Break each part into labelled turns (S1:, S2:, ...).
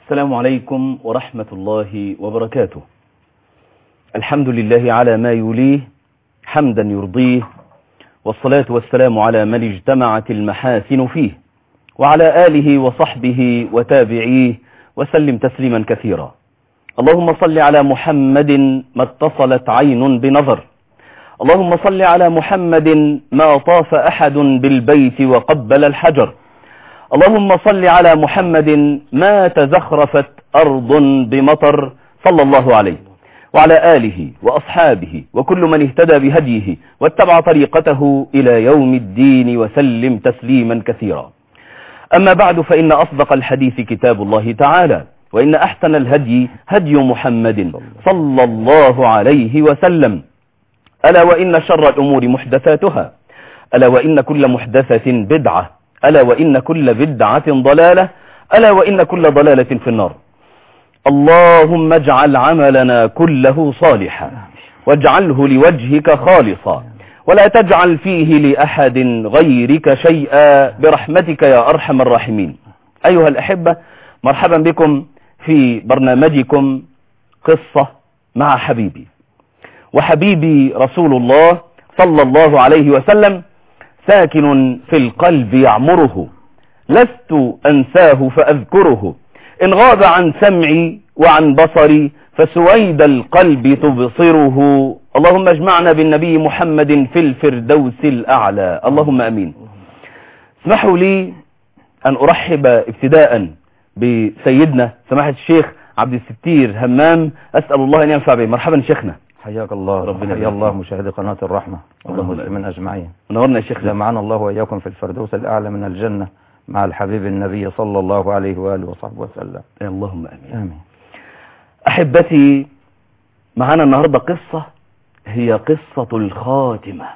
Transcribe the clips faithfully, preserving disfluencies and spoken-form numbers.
S1: السلام عليكم ورحمة الله وبركاته. الحمد لله على ما يليه حمدا يرضيه، والصلاة والسلام على من اجتمعت المحاسن فيه، وعلى آله وصحبه وتابعيه وسلم تسليما كثيرا. اللهم صل على محمد ما اتصلت عين بنظر، اللهم صل على محمد ما طاف أحد بالبيت وقبل الحجر، اللهم صل على محمد ما تزخرفت أرض بمطر، صلى الله عليه وعلى آله وأصحابه وكل من اهتدى بهديه واتبع طريقته إلى يوم الدين وسلم تسليما كثيرا. أما بعد، فإن أصدق الحديث كتاب الله تعالى، وإن أحسن الهدي هدي محمد صلى الله عليه وسلم، ألا وإن شر الأمور محدثاتها، ألا وإن كل محدثة بدعة، ألا وإن كل بدعة ضلالة، ألا وإن كل ضلالة في النار. اللهم اجعل عملنا كله صالحا واجعله لوجهك خالصا، ولا تجعل فيه لأحد غيرك شيئا برحمتك يا أرحم الراحمين. أيها الأحبة، مرحبا بكم في برنامجكم قصة مع حبيبي. وحبيبي رسول الله صلى الله عليه وسلم ساكن في القلب يعمره، لست أنساه فأذكره، إن غاب عن سمعي وعن بصري فسويد القلب تبصره. اللهم اجمعنا بالنبي محمد في الفردوس الأعلى، اللهم أمين. اسمحوا لي أن أرحب ابتداء بسيدنا سماحة الشيخ عبد الستير همام، أسأل الله أن ينفع به. مرحبا شيخنا.
S2: حياك الله، ربنا حيا الله مشاهدي قناة الرحمة والمسلمين أجمعين.
S1: نورنا يا شيخنا.
S2: جمعنا الله وإياكم في الفردوس الأعلى من الجنة مع الحبيب النبي صلى الله عليه وآله وصحبه وسلم.
S1: اللهم أمين.
S2: آمين.
S1: أحبتي، معنا النهاردة قصة هي قصة الخاتمة،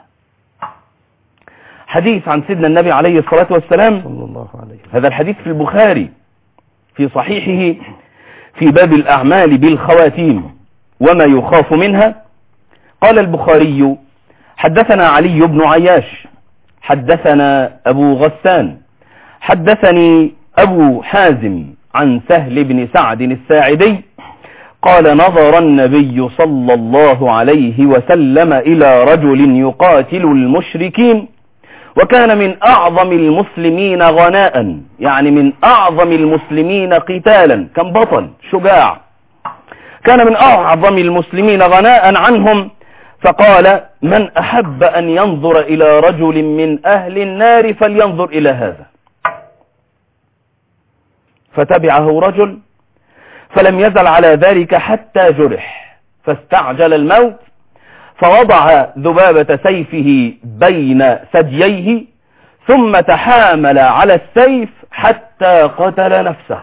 S1: حديث عن سيدنا النبي عليه الصلاة والسلام
S2: صلى الله عليه وسلم.
S1: هذا الحديث في البخاري في صحيحه في باب الأعمال بالخواتيم وما يخاف منها. قال البخاري: حدثنا علي بن عياش، حدثنا أبو غسان، حدثني أبو حازم عن سهل بن سعد الساعدي قال: نظر النبي صلى الله عليه وسلم إلى رجل يقاتل المشركين، وكان من أعظم المسلمين غناء، يعني من أعظم المسلمين قتالا، كان بطل شجاع، كان من أعظم المسلمين غناء عنهم، فقال: من أحب أن ينظر إلى رجل من أهل النار فلينظر إلى هذا. فتبعه رجل فلم يزل على ذلك حتى جرح، فاستعجل الموت، فوضع ذبابة سيفه بين ثدييه، ثم تحامل على السيف حتى قتل نفسه.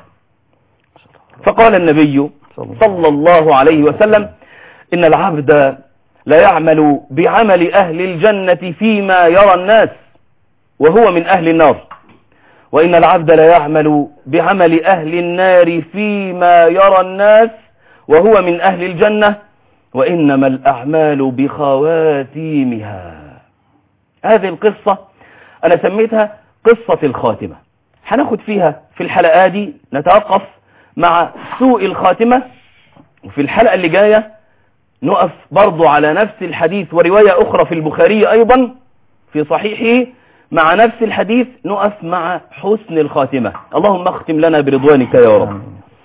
S1: فقال النبي صلى الله عليه وسلم: إن العبد لا يعمل بعمل أهل الجنة فيما يرى الناس وهو من أهل النار، وإن العبد لا يعمل بعمل أهل النار فيما يرى الناس وهو من أهل الجنة، وإنما الأعمال بخواتيمها. هذه القصة أنا سميتها قصة الخاتمة. هناخد فيها في الحلقة دي نتوقف مع سوء الخاتمة، وفي الحلقة اللي جاية نقف برضو على نفس الحديث ورواية أخرى في البخاري أيضا في صحيحه مع نفس الحديث، نقف مع حسن الخاتمة. اللهم اختم لنا برضوانك يا رب.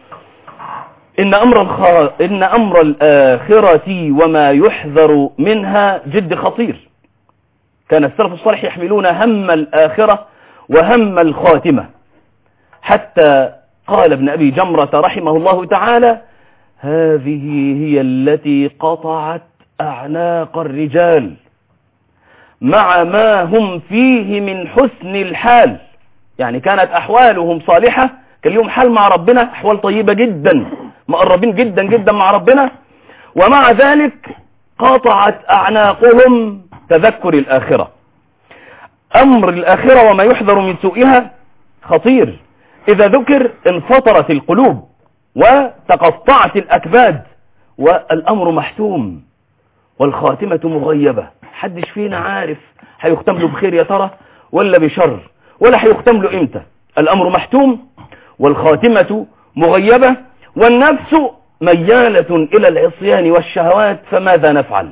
S1: إن أمر, الخ... إن أمر الآخرة وما يحذر منها جد خطير. كان السلف الصالح يحملون هم الآخرة وهم الخاتمة، حتى قال ابن أبي جمرة رحمه الله تعالى: هذه هي التي قطعت أعناق الرجال مع ما هم فيه من حسن الحال. يعني كانت أحوالهم صالحة، كان لهم حال مع ربنا، أحوال طيبة جدا، مقربين جدا جدا مع ربنا، ومع ذلك قطعت أعناقهم تذكر الآخرة. أمر الآخرة وما يحذر من سوءها خطير. إذا ذكر انفطرت القلوب وتقطعت الأكباد، والأمر محتوم والخاتمة مغيبة. حدش فينا عارف هيختم له بخير يا ترى ولا بشر، ولا هيختم له امتى. الأمر محتوم والخاتمة مغيبة، والنفس ميالة إلى العصيان والشهوات، فماذا نفعل؟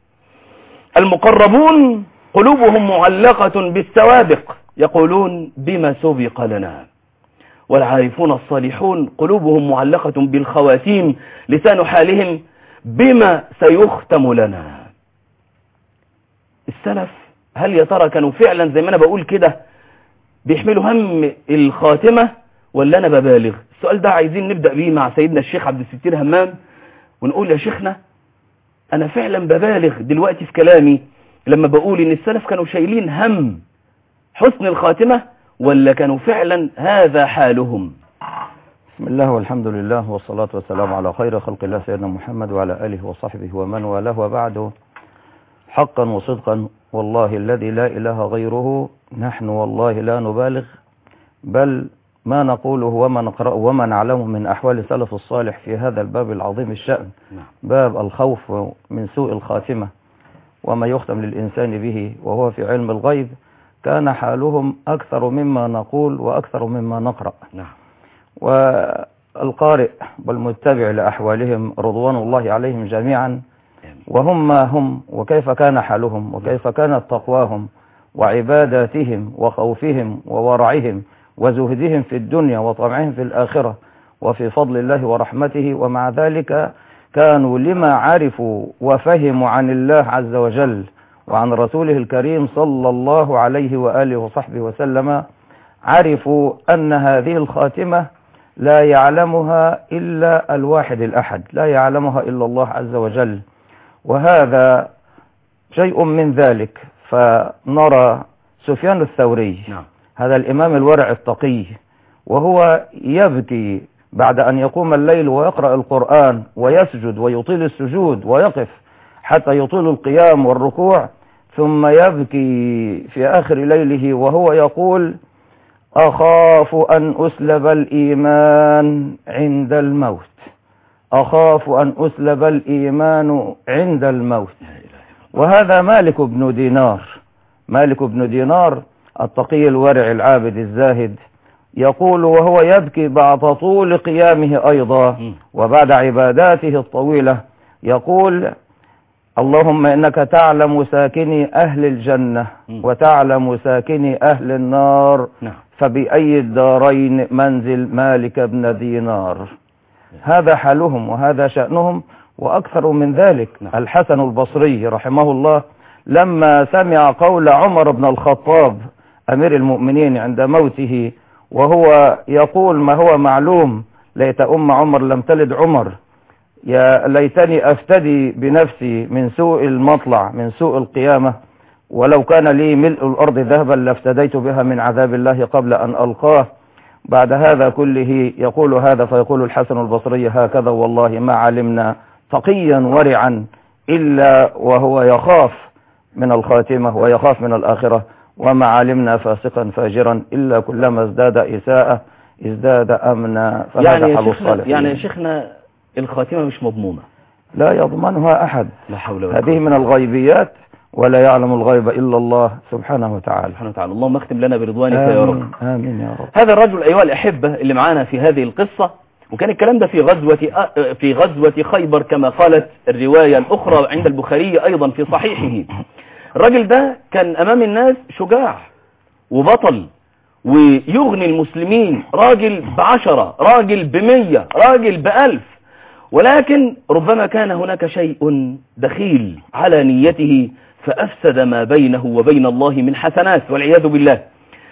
S1: المقربون قلوبهم معلقة بالسوابق، يقولون بما سبق لنا، والعارفون الصالحون قلوبهم معلقة بالخواتيم، لسان حالهم بما سيختم لنا. السلف هل يا ترى كانوا فعلا زي ما أنا بقول كده بيحملوا هم الخاتمة ولا أنا ببالغ؟ السؤال ده عايزين نبدأ بيه مع سيدنا الشيخ عبد الستير همام، ونقول يا شيخنا أنا فعلا ببالغ دلوقتي في كلامي لما بقول إن السلف كانوا شايلين هم حسن الخاتمة، ولا كانوا فعلا هذا حالهم؟
S2: بسم الله والحمد لله والصلاة والسلام على خير خلق الله سيدنا محمد وعلى آله وصحبه ومن والاه، وبعد. حقا وصدقا والله الذي لا إله غيره، نحن والله لا نبالغ، بل ما نقوله وما نقرأه وما نعلمه من أحوال السلف الصالح في هذا الباب العظيم الشأن، باب الخوف من سوء الخاتمة وما يختم للإنسان به وهو في علم الغيب، كان حالهم أكثر مما نقول وأكثر مما نقرأ. والقارئ والمتبع لأحوالهم رضوان الله عليهم جميعا وهم ما هم، وكيف كان حالهم وكيف كانت تقواهم وعباداتهم وخوفهم وورعهم وزهدهم في الدنيا وطمعهم في الآخرة وفي فضل الله ورحمته، ومع ذلك كانوا لما عرفوا وفهموا عن الله عز وجل وعن رسوله الكريم صلى الله عليه وآله وصحبه وسلم، عرفوا أن هذه الخاتمة لا يعلمها إلا الواحد الأحد، لا يعلمها إلا الله عز وجل. وهذا شيء من ذلك، فنرى سفيان الثوري نعم. هذا الإمام الورع التقي، وهو يبكي بعد أن يقوم الليل ويقرأ القرآن ويسجد ويطيل السجود ويقف حتى يطيل القيام والركوع، ثم يبكي في آخر ليله وهو يقول: أخاف أن أسلب الإيمان عند الموت، أخاف أن أسلب الإيمان عند الموت. وهذا مالك بن دينار، مالك بن دينار التقي الورع العابد الزاهد، يقول وهو يبكي بعد طول قيامه أيضا وبعد عباداته الطويلة، يقول: اللهم إنك تعلم ساكني أهل الجنة وتعلم ساكني أهل النار، فبأي الدارين منزل مالك بن دينار. هذا حالهم وهذا شأنهم، وأكثر من ذلك. الحسن البصري رحمه الله لما سمع قول عمر بن الخطاب أمير المؤمنين عند موته وهو يقول ما هو معلوم: ليت أم عمر لم تلد عمر، يا ليتني أفتدي بنفسي من سوء المطلع من سوء القيامة، ولو كان لي ملء الأرض ذهبا لافتديت بها من عذاب الله قبل أن ألقاه. بعد هذا كله يقول هذا، فيقول الحسن البصري: هكذا والله ما علمنا تقيا ورعا إلا وهو يخاف من الخاتمة ويخاف من الآخرة، وما علمنا فاسقا فاجرا إلا كلما ازداد إساءة ازداد أمنا.
S1: يعني يا شيخنا, يعني يا شيخنا الخاتمة مش مضمونة،
S2: لا يضمنها أحد،
S1: لا حول ولا قوة.
S2: هذه من الغيبيات ولا يعلم الغيب إلا الله سبحانه وتعالى.
S1: سبحانه وتعالى. اللهم اختم لنا برضوانك يا رب.
S2: آمين يا رب.
S1: هذا الرجل أيها الأحبة اللي معانا في هذه القصة، وكان الكلام ده في غزوة في غزوة خيبر كما قالت الرواية الأخرى عند البخاري أيضا في صحيحه. الراجل ده كان أمام الناس شجاع وبطل ويغني المسلمين، راجل بعشرة، راجل بمية، راجل بألف، ولكن ربما كان هناك شيء دخيل على نيته فأفسد ما بينه وبين الله من حسنات والعياذ بالله.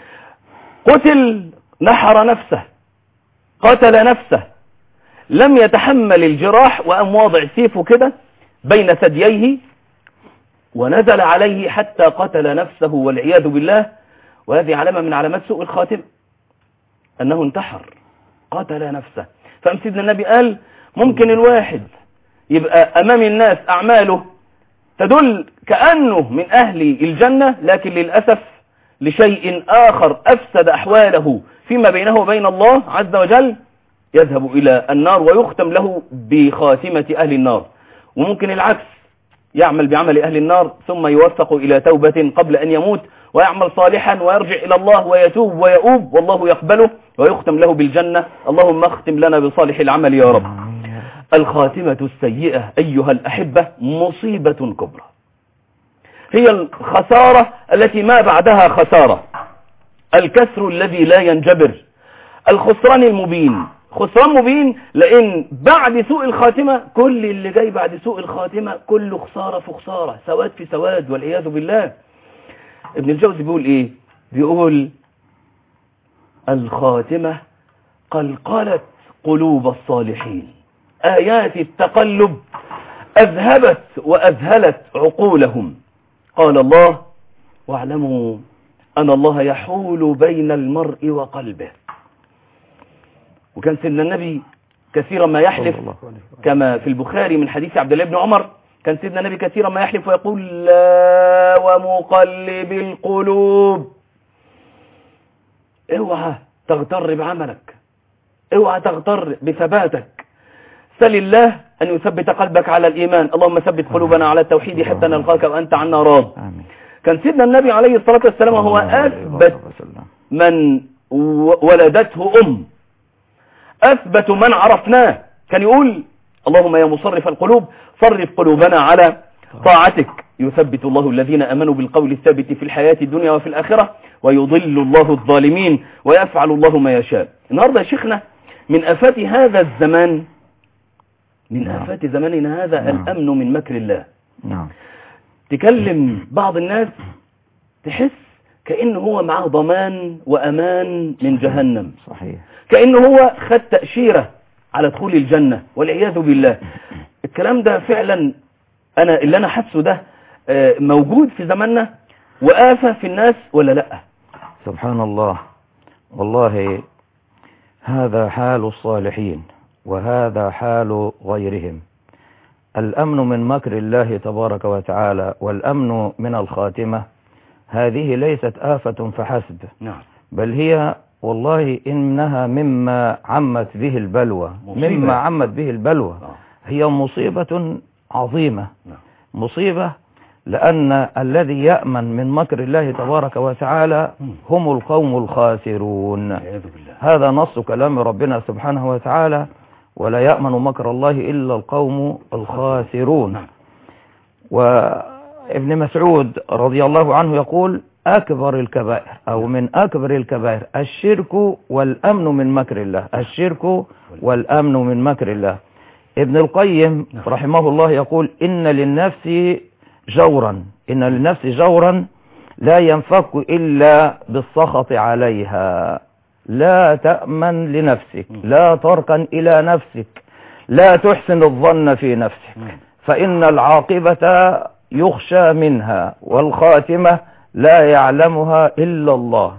S1: قتل، نحر نفسه، قتل نفسه، لم يتحمل الجراح وأم واضع سيفه كده بين ثدييه ونزل عليه حتى قتل نفسه والعياذ بالله. وهذه علامة من علامات سوء الخاتمة، أنه انتحر قتل نفسه. فأم سيدنا النبي قال ممكن الواحد يبقى أمام الناس أعماله تدل كأنه من أهل الجنة، لكن للأسف لشيء آخر أفسد أحواله فيما بينه وبين الله عز وجل يذهب إلى النار ويختم له بخاتمة أهل النار. وممكن العكس، يعمل بعمل أهل النار ثم يوفق إلى توبة قبل أن يموت ويعمل صالحا ويرجع إلى الله ويتوب ويؤوب والله يقبله ويختم له بالجنة. اللهم اختم لنا بصالح العمل يا رب. الخاتمة السيئة أيها الأحبة مصيبة كبرى، هي الخسارة التي ما بعدها خسارة، الكسر الذي لا ينجبر، الخسران المبين. خسران مبين لأن بعد سوء الخاتمة كل اللي جاي بعد سوء الخاتمة كله خسارة في خسارة، سواد في سواد والعياذ بالله. ابن الجوزي بيقول ايه؟ بيقول الخاتمة قلقلت قلوب الصالحين، آيات التقلب أذهبت وأذهلت عقولهم. قال الله واعلموا أن الله يحول بين المرء وقلبه. وكان سيدنا النبي كثيرا ما يحلف كما في البخاري من حديث عبد الله بن عمر، كان سيدنا النبي كثيرا ما يحلف ويقول لا ومقلب القلوب. اوعى تغتر بعملك، اوعى تغتر بثباتك، سل الله أن يثبت قلبك على الإيمان. اللهم ثبت قلوبنا على التوحيد حتى نلقاك وأنت عنا راض. كان سيدنا النبي عليه الصلاة والسلام هو أثبت من ولدته أم، أثبت من عرفناه. كان يقول اللهم يا مصرف القلوب صرف قلوبنا على طاعتك. يثبت الله الذين أمنوا بالقول الثابت في الحياة الدنيا وفي الآخرة ويضل الله الظالمين ويفعل الله ما يشاء. النهاردة يا شيخنا من آفات هذا الزمان، من نعم. آفات زماننا هذا نعم. الأمن من مكر الله. نعم. تكلم بعض الناس تحس كأنه هو معه ضمان وأمان من جهنم. صحيح. كأنه هو خد تأشيرة على دخول الجنة والعياذ بالله. الكلام ده فعلا أنا اللي أنا حاسه ده موجود في زماننا وآفة في الناس ولا لأ؟
S2: سبحان الله، والله هذا حال الصالحين وهذا حال غيرهم. الأمن من مكر الله تبارك وتعالى والأمن من الخاتمة هذه ليست آفة فحسب، نعم. بل هي والله إنها مما عمت به البلوى، مما عمت به البلوى. هي مصيبة عظيمة، مصيبة لأن الذي يأمن من مكر الله تبارك وتعالى هم القوم الخاسرون. هذا نص كلام ربنا سبحانه وتعالى: ولا يأمن مكر الله إلا القوم الخاسرون. وابن مسعود رضي الله عنه يقول: أكبر الكبائر أو من أكبر الكبائر الشرك والأمن من مكر الله، الشرك والأمن من مكر الله. ابن القيم رحمه الله يقول: إن للنفس جورا، إن للنفس جورا لا ينفك إلا بالسخط عليها. لا تأمن لنفسك، لا تركن إلى نفسك، لا تحسن الظن في نفسك، فإن العاقبة يخشى منها والخاتمة لا يعلمها إلا الله.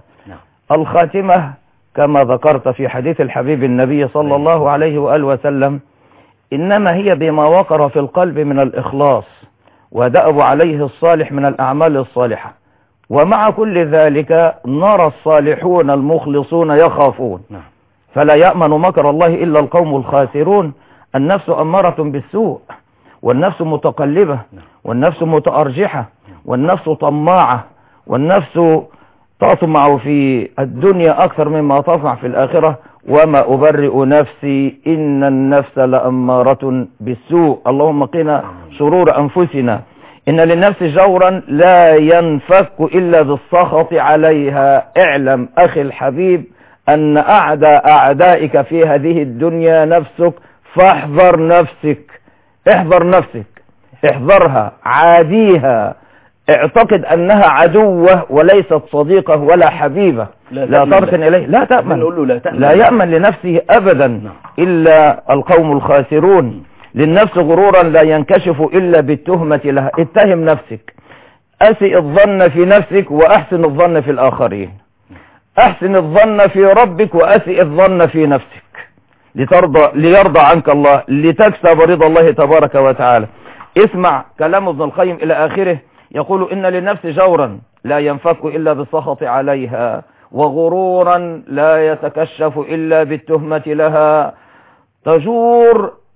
S2: الخاتمة كما ذكرت في حديث الحبيب النبي صلى الله عليه وآله وسلم إنما هي بما وقر في القلب من الإخلاص ودأب عليه الصالح من الأعمال الصالحة. ومع كل ذلك نرى الصالحون المخلصون يخافون، فلا يأمن مكر الله إلا القوم الخاسرون. النفس أمارة بالسوء، والنفس متقلبة، والنفس متأرجحة، والنفس طماعة، والنفس تطمع في الدنيا أكثر مما تطمع في الآخرة. وما أبرئ نفسي إن النفس لأمارة بالسوء. اللهم قنا شرور أنفسنا. إن للنفس جورا لا ينفك إلا بالسخط عليها. اعلم أخي الحبيب أن أعداء أعدائك في هذه الدنيا نفسك، فاحذر نفسك، احذر نفسك، احذرها، عاديها، اعتقد أنها عدوة وليست صديقة ولا حبيبة. لا, لا تركن إليه، لا تأمن، لا, لا يأمن لنفسه أبدا إلا القوم الخاسرون. للنفس غرورا لا ينكشف إلا بالتهمة لها. اتهم نفسك، أسئ الظن في نفسك وأحسن الظن في الآخرين. أحسن الظن في ربك وأسئ الظن في نفسك لترضى ليرضى عنك الله، لتكسب رضا الله تبارك وتعالى. اسمع كلام ابن القيم إلى آخره، يقول: إن للنفس جورا لا ينفك إلا بالسخط عليها، وغرورا لا يتكشف إلا بالتهمة لها. تجور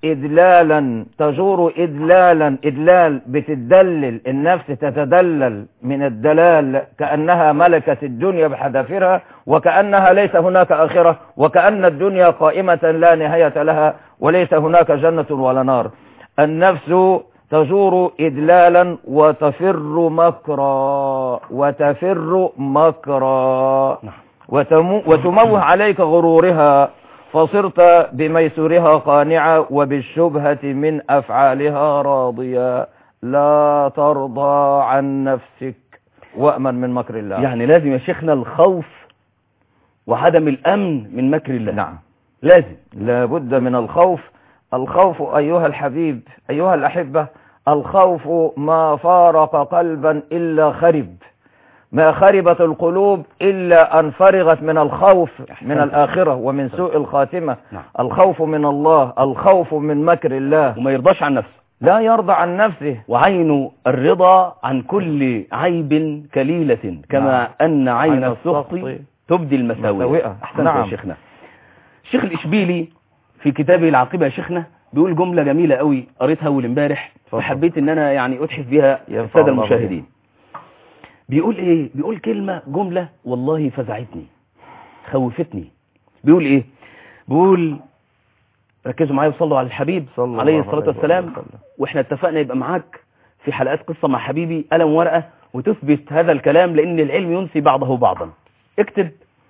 S2: إدلالا تجور إدلالا إدلال بتدلل النفس تتدلل من الدلال كأنها ملكة الدنيا بحذافيرها وكأنها ليس هناك آخرة وكأن الدنيا قائمة لا نهاية لها وليس هناك جنة ولا نار. النفس تجور إدلالا وتفر مكرا وتفر مكرا وتموه عليك غرورها فصرت بميسورها قانعة وبالشبهة من أفعالها راضية لا ترضى عن نفسك وأمن من مكر الله.
S1: يعني لازم يا شيخنا الخوف وعدم الأمن من مكر الله.
S2: نعم
S1: لازم
S2: لابد من الخوف. الخوف أيها الحبيب أيها الأحبة الخوف ما فارق قلبا إلا خرب، ما خربت القلوب إلا أن فرغت من الخوف من الآخرة ومن سوء الخاتمة.
S1: نعم.
S2: الخوف من الله، الخوف من مكر الله،
S1: وما يرضاش عن نفسه،
S2: لا يرضى عن نفسه.
S1: وعين الرضا عن كل عيب كليلة كما
S2: نعم.
S1: أن عين
S2: عين
S1: السخط
S2: السخط
S1: تبدي المساوئ. أحسنت
S2: نعم.
S1: يا شيخنا. الشيخ الإشبيلي في كتابه العاقبة يا شيخنا بيقول جملة جميلة قوي قريتها أول امبارح وحبيت ان انا يعني اتحف بيها السادة المشاهدين. بيقول ايه؟ بيقول كلمة جملة والله فزعتني خوفتني. بيقول ايه؟ بيقول ركزوا معايا وصلوا على الحبيب عليه الصلاة والسلام، واحنا اتفقنا يبقى معاك في حلقات قصة مع حبيبي قلم ورقة وتثبت هذا الكلام لان العلم ينسي بعضه بعضا. اكتب: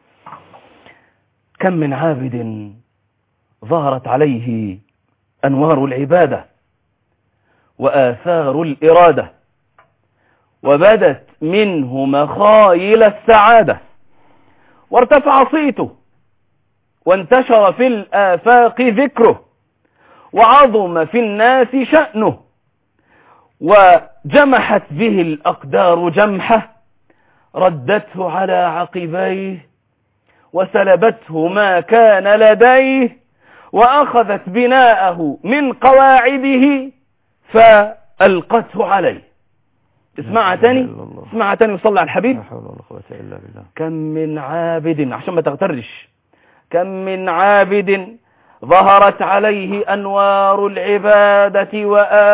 S1: كم من عابد ظهرت عليه أنوار العبادة وآثار الإرادة وبدت منه مخايل السعادة وارتفع صيته وانتشر في الآفاق ذكره وعظم في الناس شأنه وجمحت به الأقدار جمحة ردته على عقبيه وسلبته ما كان لديه وأخذت بناءه من قواعده فألقته عليه. اسمعها تاني اسمعها تاني وصلى على الحبيب.
S2: لا حول ولا قوة إلا بالله.
S1: كم من عابد عشان ما تغترش كم من عابد ظهرت عليه أنوار العبادة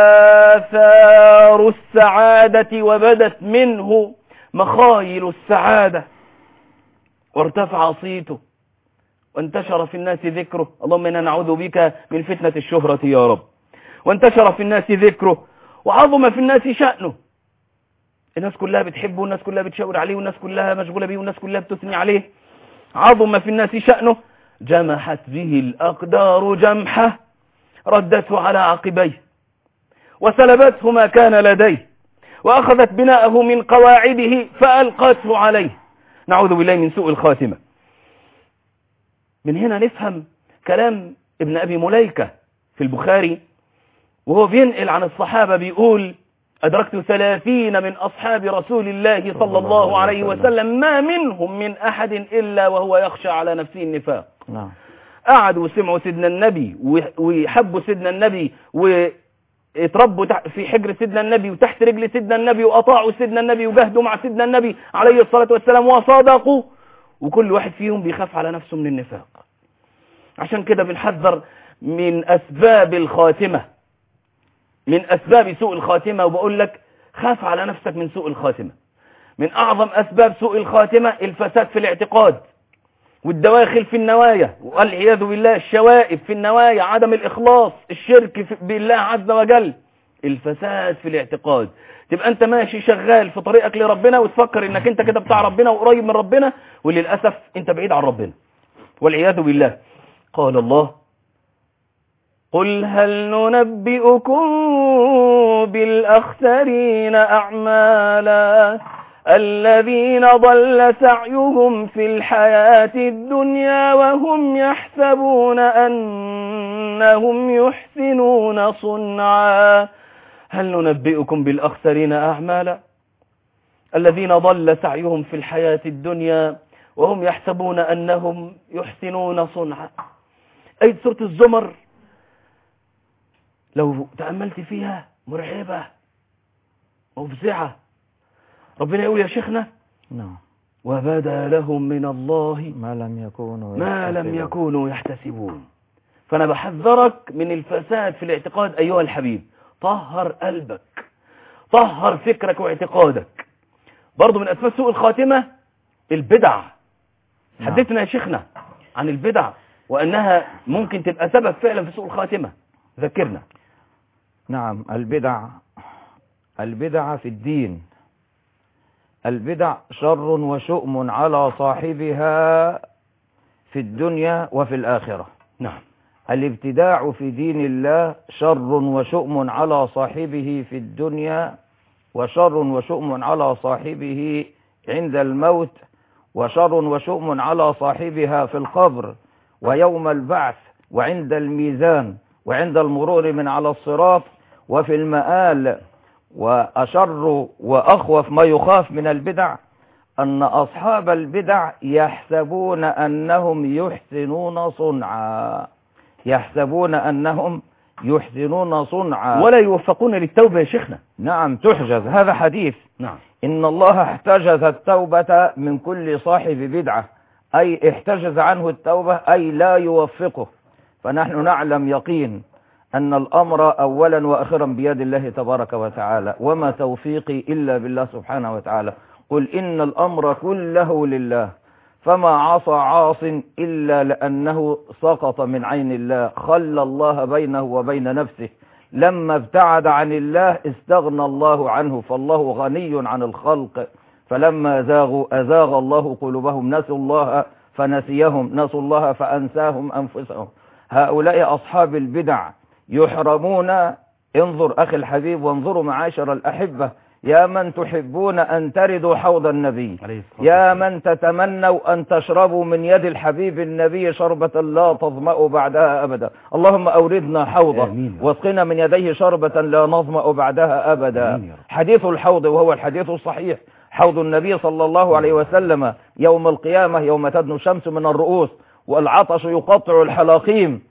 S1: وآثار السعادة وبدت منه مخايل السعادة وارتفع صيته وانتشر في الناس ذكره. اللهم إنا نعوذ بك من فتنة الشهرة يا رب. وانتشر في الناس ذكره وعظم في الناس شأنه. الناس كلها بتحبه والناس كلها بتشاور عليه والناس كلها مشغولة به والناس كلها بتثني عليه. عظم في الناس شأنه جمحت به الأقدار جمحة ردته على عقبيه وسلبته ما كان لديه وأخذت بناءه من قواعده فألقته عليه. نعوذ بالله من سوء الخاتمة. من هنا نفهم كلام ابن أبي مليكة في البخاري وهو بينقل عن الصحابة بيقول: أدركت ثلاثين من أصحاب رسول الله صلى الله عليه وسلم ما منهم من أحد إلا وهو يخشى على نفسه النفاق.
S2: نعم.
S1: قعدوا وسمعوا سيدنا النبي ويحبوا سيدنا النبي واتربوا في حجر سيدنا النبي وتحت رجل سيدنا النبي وأطاعوا سيدنا النبي وجاهدوا مع سيدنا النبي عليه الصلاة والسلام وصادقوا، وكل واحد فيهم بيخاف على نفسه من النفاق. عشان كده بنحذر من أسباب الخاتمة، من أسباب سوء الخاتمة، وبقول لك خاف على نفسك من سوء الخاتمة. من أعظم أسباب سوء الخاتمة الفساد في الاعتقاد والدواخل في النوايا والعياذ بالله، الشوائب في النوايا، عدم الإخلاص، الشرك بالله عز وجل، الفساد في الاعتقاد. تبقى أنت ماشي شغال في طريقك لربنا وتفكر إنك أنت كده بتاع ربنا وقريب من ربنا، وللأسف أنت بعيد عن ربنا والعياذ بالله. قال الله: قل هل ننبئكم بالأخسرين أعمالا الذين ضل سعيهم في الحياة الدنيا وهم يحسبون أنهم يحسنون صنعا. هل ننبئكم بالأخسرين أعمالا الذين ضل سعيهم في الحياة الدنيا وهم يحسبون أنهم يحسنون صنعا. أي سورة الزمر لو تأملت فيها مرعبة مفزعة. ربنا يقول يا شيخنا:
S2: نعم.
S1: وبدا لهم من الله
S2: ما لم يكونوا
S1: ما لم يكونوا يحتسبون. فأنا بحذرك من الفساد في الاعتقاد أيها الحبيب. طهر قلبك، طهر فكرك واعتقادك. برضو من أسباب سوء الخاتمة البدع.
S2: نعم.
S1: حدثنا يا شيخنا عن البدع وأنها ممكن تبقى سبب فعلا في سوء الخاتمة، ذكرنا.
S2: نعم، البدع البدع في الدين، البدع شر وشؤم على صاحبها في الدنيا وفي الآخرة.
S1: نعم.
S2: الابتداع في دين الله شر وشؤم على صاحبه في الدنيا، وشر وشؤم على صاحبه عند الموت، وشر وشؤم على صاحبها في القبر ويوم البعث وعند الميزان وعند المرور من على الصراط وفي المآل. وأشر وأخوف ما يخاف من البدع أن أصحاب البدع يحسبون أنهم يحسنون صنعا، يحسبون أنهم يحسنون صنعا
S1: ولا يوفقون للتوبة يا شيخنا.
S2: نعم، تحجز. هذا حديث.
S1: نعم.
S2: إن الله احتجز التوبة من كل صاحب بدعة، أي احتجز عنه التوبة، أي لا يوفقه. فنحن نعلم يقين أن الأمر أولا وأخيرا بيد الله تبارك وتعالى، وما توفيقي إلا بالله سبحانه وتعالى. قل إن الأمر كله لله، فما عصى عاص إلا لأنه سقط من عين الله، خلى الله بينه وبين نفسه. لما ابتعد عن الله استغنى الله عنه، فالله غني عن الخلق. فلما زاغوا أزاغ الله قلوبهم، نسوا الله فنسيهم، نسوا الله فأنساهم أنفسهم. هؤلاء أصحاب البدع يحرمون. انظر أخي الحبيب وانظروا معاشر الأحبة، يا من تحبون أن تردوا حوض النبي، يا من تتمنوا أن تشربوا من يد الحبيب النبي شربة لا تظمأوا بعدها أبدا. اللهم أوردنا حوضه واسقنا من يديه شربة لا نظمأ بعدها أبدا. حديث الحوض وهو الحديث الصحيح، حوض النبي صلى الله عليه وسلم يوم القيامة، يوم تدنو الشمس من الرؤوس والعطش يقطع الحلاقيم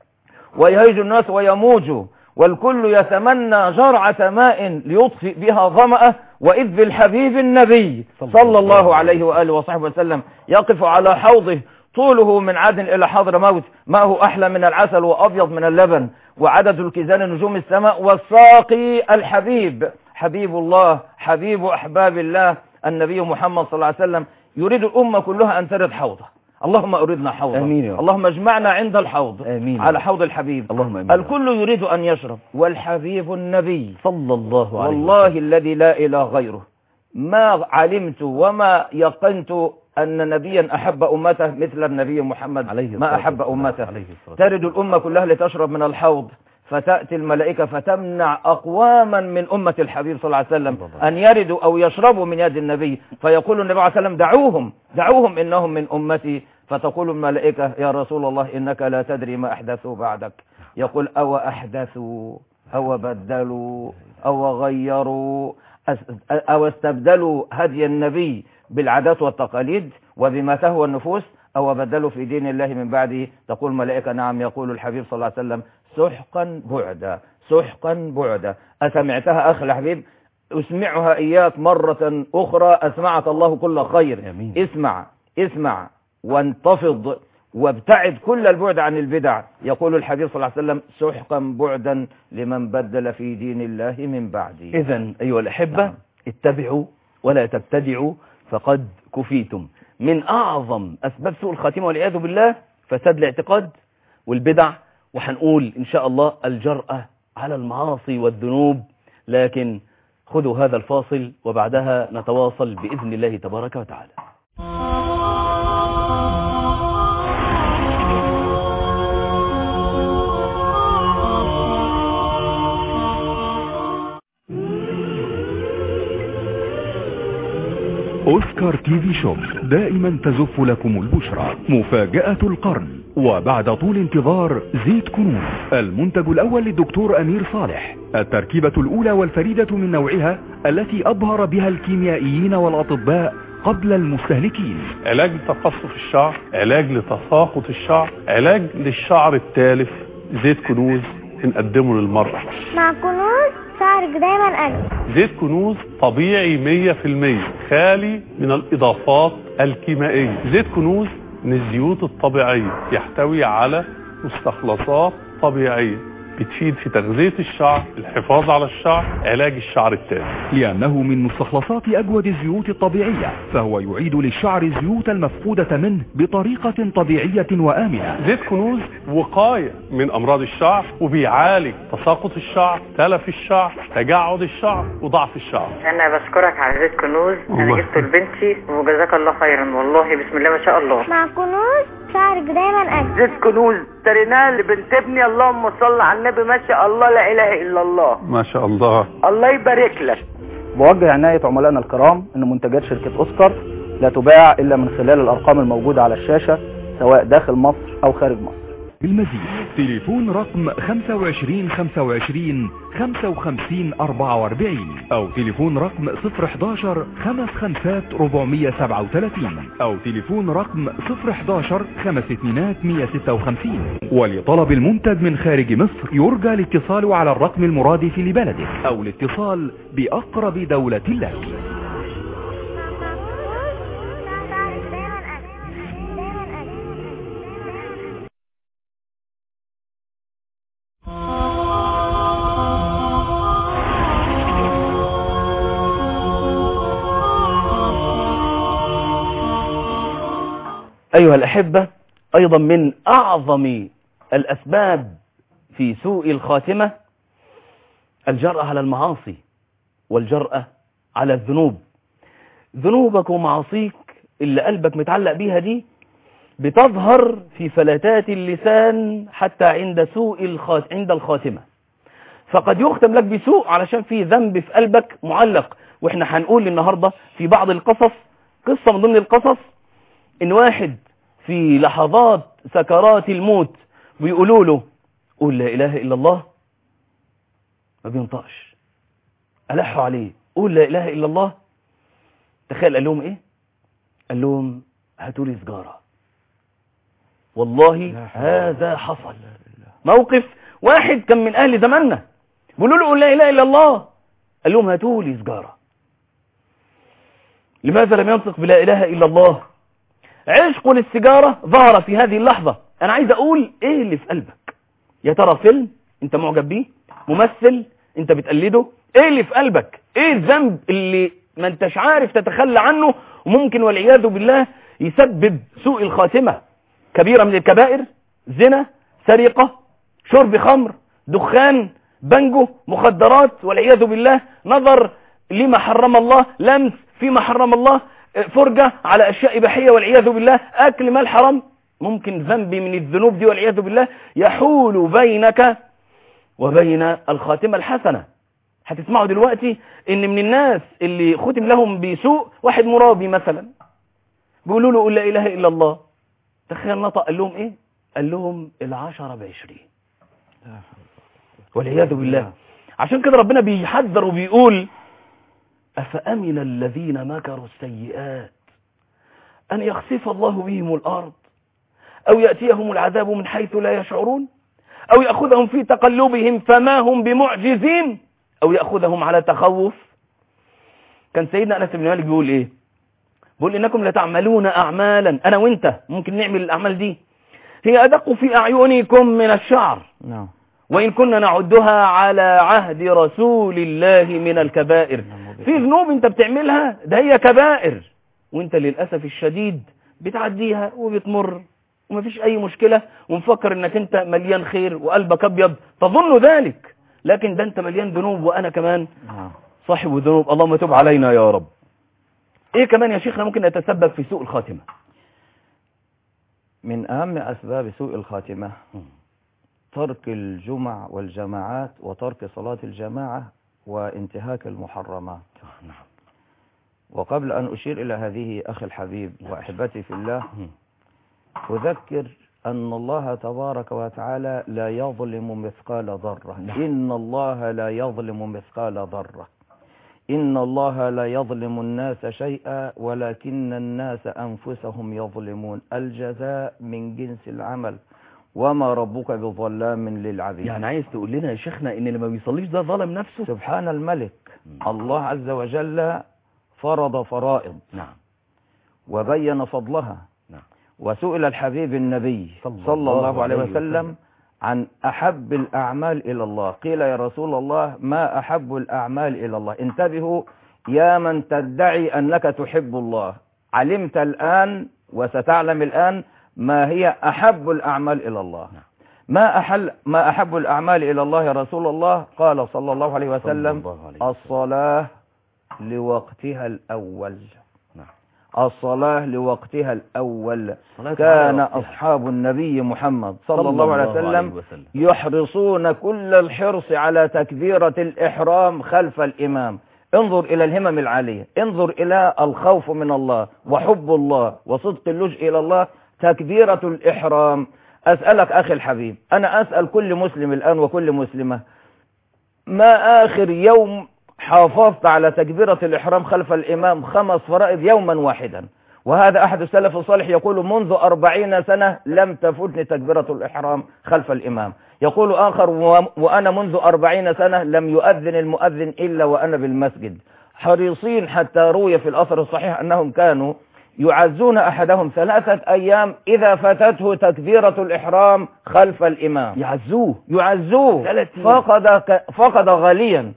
S2: ويهيج الناس ويموج، والكل يتمنى جرعة ماء ليطفئ بها ظمأه، وإذ بالحبيب النبي صلى الله عليه وآله وصحبه وسلم يقف على حوضه طوله من عدن إلى حضر موت، ماءه أحلى من العسل وأبيض من اللبن، وعدد الكيزان نجوم السماء، والساقي الحبيب حبيب الله حبيب أحباب الله النبي محمد صلى الله عليه وسلم. يريد الأمة كلها أن ترد حوضه. اللهم أردنا حوضه. اللهم اجمعنا عند الحوض. آمين. على حوض الحبيب.
S1: اللهم آمين.
S2: الكل يريد أن يشرب، والحبيب النبي
S1: صلى الله عليه وسلم.
S2: والله الذي لا إله غيره ما علمت وما يقنت أن نبيا أحب أمته مثل النبي محمد عليه ما أحب أمته. ترد الأمة كلها لتشرب من الحوض، فتأتي الملائكة فتمنع أقواما من أمة الحبيب صلى الله عليه وسلم أن يردوا أو يشربوا من يد النبي، فيقول النبي عليه وسلم دعوهم دعوهم إنهم من أمتي، فتقول الملائكة يا رسول الله إنك لا تدري ما أحدثوا بعدك. يقول أو أحدثوا أو بدلوا أو غيروا أو استبدلوا هدي النبي بالعادات والتقاليد وبما تهوى النفوس، أو بدلوا في دين الله من بعده. تقول الملائكة نعم. يقول الحبيب صلى الله عليه وسلم سحقا بعدا سحقا بعدا. أسمعتها أخي الحبيب؟ أسمعها إياك مرة أخرى أسمعك الله كل خير.
S1: أمين.
S2: اسمع اسمع وانتفض وابتعد كل البعد عن البدع. يقول الحبيب صلى الله عليه وسلم سحقا بعدا لمن بدل في دين الله من بعده.
S1: إذن أيها الأحبة، نعم. اتبعوا ولا تبتدعوا فقد كفيتم. من أعظم أسباب سوء الخاتمة والعياذ بالله فساد الاعتقاد والبدع، وحنقول إن شاء الله الجرأة على المعاصي والذنوب. لكن خذوا هذا الفاصل وبعدها نتواصل بإذن الله تبارك وتعالى.
S3: أوسكار تي في شوب دائما تزف لكم البشرى مفاجأة القرن، وبعد طول انتظار زيت كنوز المنتج الأول للدكتور أمير صالح، التركيبة الأولى والفريدة من نوعها التي أبهر بها الكيميائيين والأطباء قبل المستهلكين.
S4: علاج لتقصف الشعر، علاج لتساقط الشعر، علاج للشعر التالف. زيت كنوز نقدمه للمرأة.
S5: مع كنوز شعرك دايما أجمل.
S4: زيت كنوز طبيعي مية في المية، خالي من الإضافات الكيميائية. زيت كنوز من الزيوت الطبيعية، يحتوي على مستخلصات طبيعية بتفيد في تغذية الشعر، الحفاظ على الشعر، علاج الشعر التالف.
S3: لأنه من مستخلصات أجود الزيوت الطبيعية، فهو يعيد للشعر الزيوت المفقودة منه بطريقة طبيعية وآمنة.
S4: زيت كنوز وقاية من أمراض الشعر، وبيعالج تساقط الشعر، تلف الشعر، تجعد الشعر، وضعف الشعر.
S6: أنا بشكرك على زيت كنوز، أنا جبته لبنتي وجزاك الله خيرا، والله بسم الله ما شاء الله.
S5: مع كنوز شعرك دايما أجمل.
S7: زيت كنوز اشتريناه لبنت ابني، اللهم صل على النبي، ما شاء الله لا اله الا الله.
S4: ما شاء الله.
S7: الله يبارك لك.
S8: بوجه عناية عملائنا الكرام ان منتجات شركة اوسكار لا تباع الا من خلال الارقام الموجودة على الشاشة، سواء داخل مصر او خارج مصر.
S3: بالمزيد تليفون رقم خمسة وعشرين خمسة وعشرين خمسة وخمسين أربعة وأربعين او تليفون رقم صفر حداشر خمس خمسات ربعمية سبعة وثلاثين او تليفون رقم صفر حداشر خمس اتنينات مية ستة وخمسين. ولطلب المنتج من خارج مصر يرجى الاتصال على الرقم المرادف لبلدك او الاتصال بأقرب دولة لك.
S1: أيها الأحبة، أيضا من أعظم الأسباب في سوء الخاتمة الجرأة على المعاصي والجرأة على الذنوب. ذنوبك ومعاصيك اللي قلبك متعلق بيها دي بتظهر في فلتات اللسان حتى عند سوء الخات... عند الخاتمة. فقد يختم لك بسوء علشان في ذنب في قلبك معلق. وإحنا هنقول النهاردة في بعض القصص، قصة من ضمن القصص، إن واحد في لحظات سكرات الموت ويقولوا له قول لا إله إلا الله، ما بينطقش. ألحوا عليه قول لا إله إلا الله. تخيل قال لهم إيه؟ قال لهم هاتوا لي سجارة. والله هذا حصل. موقف واحد كان من أهل زماننا بيقولوا له قول لا إله إلا الله، قال لهم هاتوا لي سجارة. لماذا لم ينطق بلا إله إلا الله؟ عشقه للسجارة ظهر في هذه اللحظة. أنا عايز أقول إيه اللي في قلبك؟ يا ترى فيلم أنت معجب بيه؟ ممثل أنت بتقلده؟ إيه اللي في قلبك؟ إيه الذنب اللي ما أنتش عارف تتخلى عنه وممكن والعياذ بالله يسبب سوء الخاتمة؟ كبيرة من الكبائر، زنا، سرقة، شرب خمر، دخان، بنجو، مخدرات، والعياذ بالله نظر لما حرم الله، لمس فيما حرم الله، فرجة على أشياء إباحية والعياذ بالله، أكل مال حرام. ممكن ذنب من الذنوب دي والعياذ بالله يحول بينك وبين الخاتمة الحسنة. هتسمعوا دلوقتي إن من الناس اللي ختم لهم بسوء واحد مرابي مثلا، بيقولوا له قل لا إله إلا الله. تخيل نطق قال لهم إيه؟ قال لهم العشرة بعشرين والعياذ بالله. عشان كده ربنا بيحذر وبيقول أفأمن الذين مكروا السيئات أن يخسف الله بهم الأرض أو يأتيهم العذاب من حيث لا يشعرون أو يأخذهم في تقلبهم فما هم بمعجزين أو يأخذهم على تخوف. كان سيدنا أنس بن مالك بيقول إيه؟ بيقول إنكم لتعملون أعمالا، أنا وإنت ممكن نعمل الأعمال دي، هي أدق في أعينكم من الشعر،
S2: نعم،
S1: وإن كنا نعدها على عهد رسول الله من الكبائر. في ذنوب انت بتعملها ده هي كبائر وانت للأسف الشديد بتعديها وبتمر ومفيش أي مشكلة، ومفكر انك انت مليان خير وقلبك أبيض تظن ذلك، لكن ده انت مليان ذنوب وأنا كمان صاحب ذنوب. اللهم تب علينا يا رب. ايه كمان يا شيخنا ممكن يتسبب في سوء الخاتمة؟
S2: من أهم أسباب سوء الخاتمة ترك الجمع والجماعات وترك صلاة الجماعة وانتهاك المحرمات. وقبل أن أشير إلى هذه أخي الحبيب وأحبتي في الله، أذكر أن الله تبارك وتعالى لا يظلم مثقال ذرة. إن الله لا يظلم مثقال ذرة. إن الله لا يظلم الناس شيئا ولكن الناس أنفسهم يظلمون. الجزاء من جنس العمل وما ربك بظلام للعبيد.
S1: يعني عايز تقول لنا يا شيخنا ان اللي ما بيصليش ده ظالم نفسه؟
S2: سبحان الملك. م. الله عز وجل فرض فرائض،
S1: نعم،
S2: وبين فضلها،
S1: نعم،
S2: وسئل الحبيب النبي صلى الله عليه وسلم عن أحب الأعمال إلى الله. قيل يا رسول الله ما أحب الأعمال إلى الله؟ انتبهوا يا من تدعي أنك تحب الله، علمت الآن وستعلم الآن ما هي أحب الأعمال إلى الله. ما أحل ما أحب الأعمال إلى الله يا رسول الله؟ قال صلى الله عليه وسلم الصلاة لوقتها الأول. الصلاة لوقتها الأول. كان أصحاب النبي محمد صلى الله عليه وسلم يحرصون كل الحرص على تكبيرة الإحرام خلف الإمام. انظر إلى الهمم العالية، انظر إلى الخوف من الله وحب الله وصدق اللجء إلى الله. تكبيرة الإحرام. أسألك أخي الحبيب، أنا أسأل كل مسلم الآن وكل مسلمة، ما آخر يوم حافظت على تكبيرة الإحرام خلف الإمام خمس فرائض يوما واحدا؟ وهذا أحد السلف الصالح يقول منذ أربعين سنة لم تفوتني تكبيرة الإحرام خلف الإمام. يقول آخر وأنا منذ أربعين سنة لم يؤذن المؤذن إلا وأنا بالمسجد. حريصين حتى روي في الأثر الصحيح أنهم كانوا يعزون أحدهم ثلاثة أيام إذا فاتته تكبيرة الإحرام خلف الإمام.
S1: يعزوه
S2: يعزوه فقد, فقد غاليا،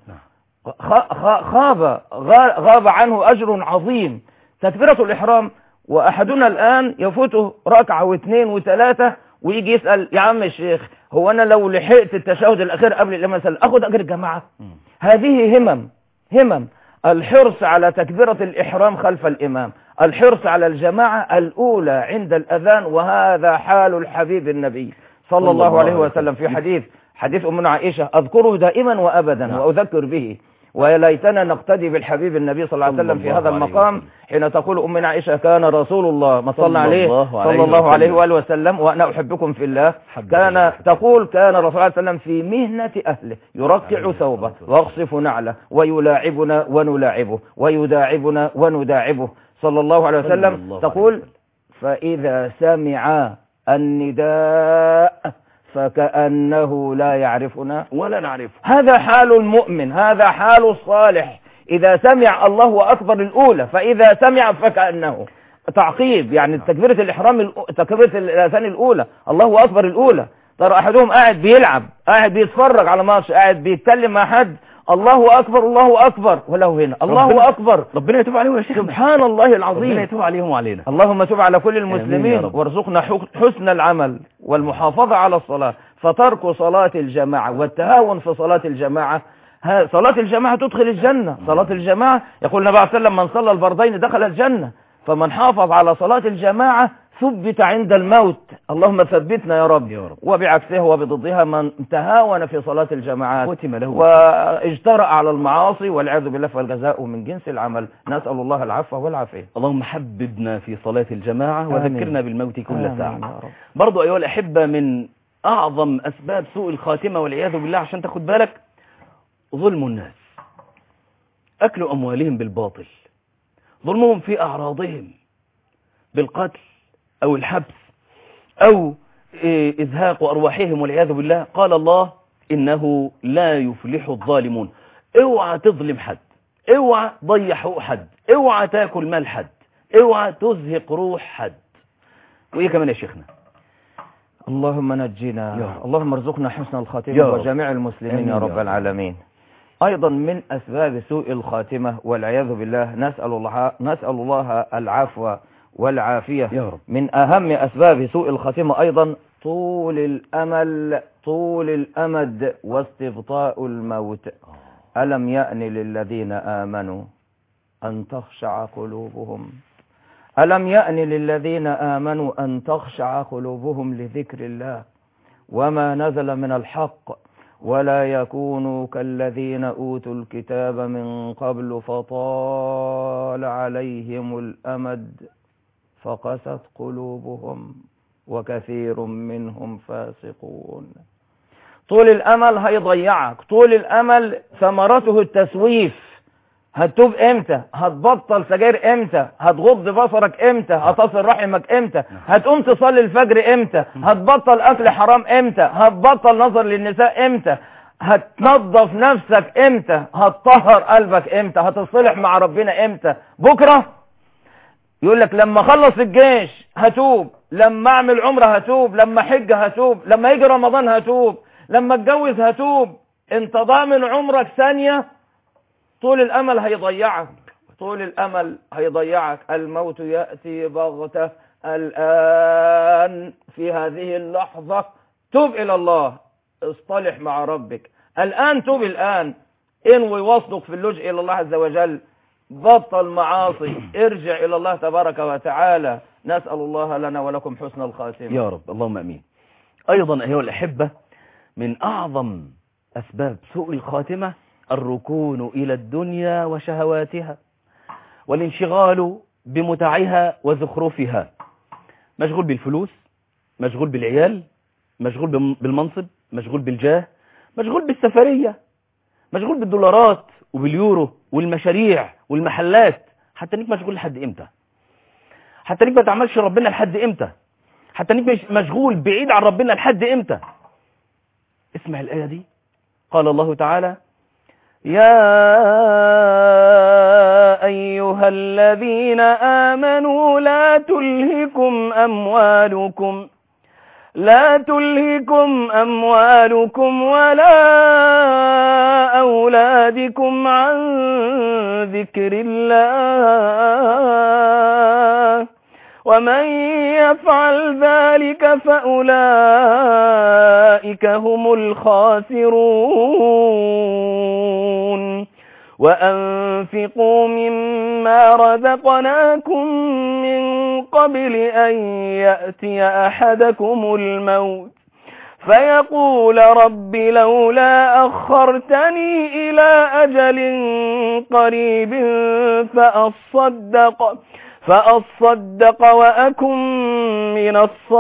S2: خاب غاب عنه أجر عظيم تكبيرة الإحرام. وأحدنا الآن يفوته ركعة واثنين وثلاثة ويجي يسأل يا عم الشيخ هو أنا لو لحقت التشهد الأخير قبل الإمام صلى أخذ أجر الجماعة؟ هذه همم همم الحرص على تكبيرة الإحرام خلف الإمام، الحرص على الجماعة الأولى عند الأذان. وهذا حال الحبيب النبي صلى الله عليه وسلم في حديث حديث أمنا عائشة أذكره دائما وأبدا وأذكر به، وليتنا نقتدي بالحبيب النبي صلى الله عليه وسلم في هذا المقام حين تقول أمنا عائشة كان رسول الله ما صلى عليه صلى الله عليه وآله وسلم وأنا أحبكم في الله، كان تقول كان رسول الله صلى الله عليه وسلم في مهنة أهله يرقع ثوبه ويقصف نعله ويلاعبنا ونلاعبه ويداعبنا ونداعبه صلى الله عليه وسلم. تقول فإذا سمع النداء فكأنه لا يعرفنا
S1: ولا نعرفه.
S2: هذا حال المؤمن، هذا حال الصالح. إذا سمع الله أكبر الأولى فإذا سمع فكأنه تعقيب، يعني تكبيرة الإحرام تكبيرة الأذان الأولى الله أكبر الأولى. ترى أحدهم قاعد بيلعب، قاعد بيتفرج على ماتش، قاعد بيتكلم مع حد، الله أكبر الله أكبر وله هنا الله أكبر.
S1: ربنا يتوب عليهم يا شيخ.
S2: سبحان الله العظيم.
S1: ربنا يتوب عليهم وعلينا.
S2: اللهم تب على كل المسلمين وارزقنا حسن العمل والمحافظة على الصلاة. فترك صلاة الجماعة والتهاون في صلاة الجماعة، صلاة الجماعة تدخل الجنة. صلاة الجماعة يقول النبي عليه الصلاة والسلام من صلى الفرضين دخل الجنة. فمن حافظ على صلاة الجماعة ثبت عند الموت. اللهم ثبتنا يا رب, يا رب. وبعكسه وبضدها من تهاون في صلاة الجماعات واجترأ على المعاصي والعياذ بالله فالجزاء من جنس العمل. نسأل الله العفو والعافية.
S1: اللهم حببنا في صلاة الجماعة وذكرنا بالموت كل ساعة. برضو أيها الأحبة من أعظم أسباب سوء الخاتمة والعياذ بالله عشان تاخد بالك ظلم الناس، أكل أموالهم بالباطل، ظلمهم في أعراضهم بالقتل أو الحبس أو إزهاق أرواحهم والعياذ بالله. قال الله إنه لا يفلح الظالمون. اوعى تظلم حد، اوعى تضيع حقوق حد، اوعى تاكل مال حد، اوعى تزهق روح حد. وإيه كمان يا شيخنا؟
S2: اللهم نجينا، اللهم ارزقنا حسن الخاتمة وجميع المسلمين يا رب العالمين. أيضا من أسباب سوء الخاتمة والعياذ بالله نسأل الله نسأل الله العفو والعافية يا رب. من أهم أسباب سوء الخاتمة أيضا طول الأمل طول الأمد واستبطاء الموت. ألم يأن للذين آمنوا أن تخشع قلوبهم ألم يأن للذين آمنوا أن تخشع قلوبهم لذكر الله وما نزل من الحق ولا يكونوا كالذين أوتوا الكتاب من قبل فطال عليهم الأمد فقست قلوبهم وكثير منهم فاسقون. طول الأمل هيضيعك، طول الأمل ثمرته التسويف. هتتوب امتى؟ هتبطل سجاير امتى؟ هتغض بصرك امتى؟ هتصل رحمك امتى؟ هتقوم تصلي الفجر امتى؟ هتبطل اكل حرام امتى؟ هتبطل نظر للنساء امتى؟ هتنظف نفسك امتى؟ هتطهر قلبك امتى؟ هتصلح مع ربنا امتى؟ بكرة؟ يقول لك لما اخلص الجيش هتوب، لما اعمل عمره هتوب، لما حج هتوب، لما يجي رمضان هتوب، لما اتجوز هتوب. انت ضامن عمرك ثانية؟ طول الامل هيضيعك، طول الامل هيضيعك. الموت يأتي بغتة الآن في هذه اللحظة. توب الى الله، اصطلح مع ربك الآن، توب الآن، انوي واصدق في اللجوء الى الله عز وجل، بطل معاصي، ارجع الى الله تبارك وتعالى. نسأل الله لنا ولكم حسن الخاتمة
S1: يا رب، اللهم امين. ايضا ايها الاحبة، من اعظم اسباب سوء الخاتمة الركون الى الدنيا وشهواتها والانشغال بمتعها وزخرفها. مشغول بالفلوس، مشغول بالعيال، مشغول بالمنصب، مشغول بالجاه، مشغول بالسفرية، مشغول بالدولارات وباليورو والمشاريع والمحلات. حتى انك مشغول لحد امتى؟ حتى انك ما تعملش ربنا لحد امتى؟ حتى انك مشغول بعيد عن ربنا لحد امتى؟ اسمع الآية دي. قال الله تعالى: يا أيها الذين آمنوا لا تلهكم أموالكم لا تلهكم أموالكم ولا أولادكم عن ذكر الله ومن يفعل ذلك فأولئك هم الخاسرون. وأنفقوا مما رزقناكم من قبل أن يأتي أحدكم الموت فيقول رب لولا أخرتني إلى أجل قريب فأصدق فأصدق وأكن من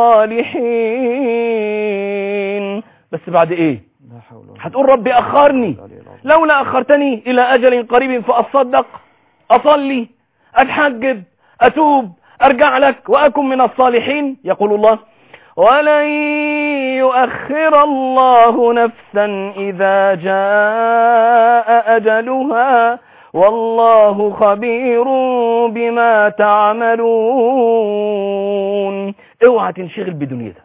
S1: الصالحين. بس بعد إيه؟ هتقول ربي أخرني، لولا أخرتني إلى أجل قريب فأصدق، أصلي، أتحجب، أتوب، أرجع لك وأكن من الصالحين. يقول الله: ولن يؤخر الله نفسا إذا جاء أجلها والله خبير بما تعملون. اوعى تنشغل بدنيتك،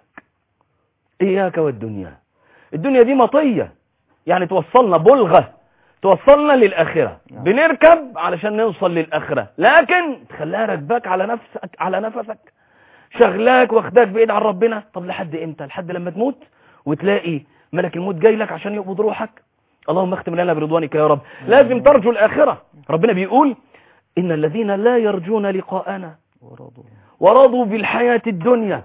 S1: إياك والدنيا. الدنيا دي مطية، يعني توصلنا بلغة، توصلنا للآخرة. بنركب علشان نوصل للآخرة، لكن تخليها ركباك على نفسك، على نفسك، شغلاك واخداك بعيد عن ربنا. طب لحد امتى؟ لحد لما تموت وتلاقي ملك الموت جاي لك عشان يقبض روحك. اللهم اختم لنا برضوانك يا رب. لازم ترجو الآخرة. ربنا بيقول: إن الذين لا يرجون لقاءنا ورضوا بالحياة الدنيا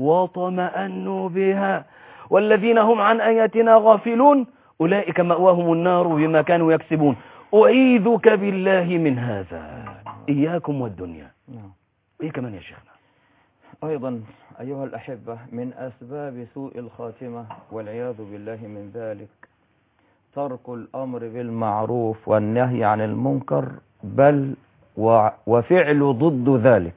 S1: وطمأنوا بها والذين هم عن آياتنا غافلون أولئك مأواهم النار بما كانوا يكسبون. أعيذك بالله من هذا. إياكم والدنيا. إيه كمان يا شيخنا؟
S2: أيضا أيها الأحبة، من أسباب سوء الخاتمة والعياذ بالله من ذلك ترك الأمر بالمعروف والنهي عن المنكر، بل وفعل ضد ذلك،